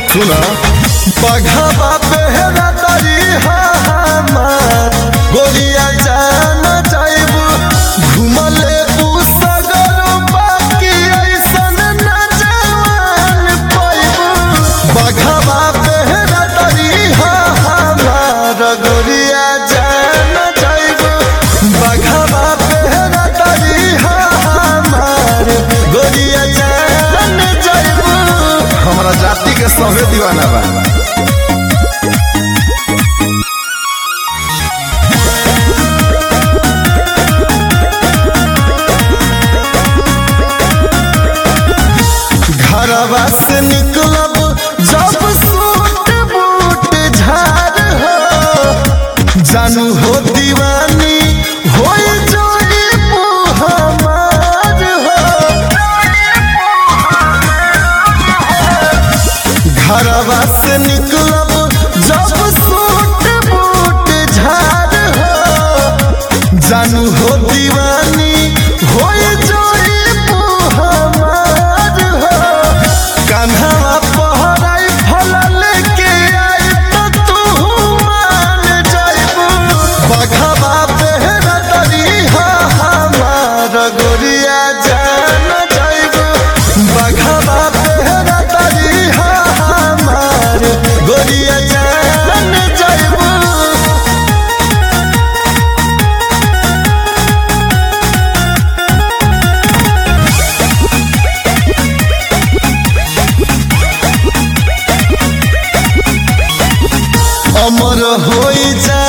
सुना बघावा पहरा तरी हमार गोलिया जान जाइब घुमले सगर बाकी ऐसन न जवान पाइब बघावा पहरा तरी हमार गोलिया जान जाइब बघावा पहरा तरी हमार गोलिया जान जाइब हमरा जाति के सभे दीवाना बा। घरवा से निकलब जब सूट बूट झाड़ हो जानू हो दीवानी हो जोड़ी हमार हो घरवा से निकलब जब सूट बूट झाड़ हो जानू हो दीवानी हो जोड़ी हमार हो कान्हा पहराई फल लेके आई तो तू मान जाइबू बघवा पहरा तरी हमार गोरिया जान जाइबू बघवा पहरा तरी हमार गोरिया जान जाइबू। अमर होई जा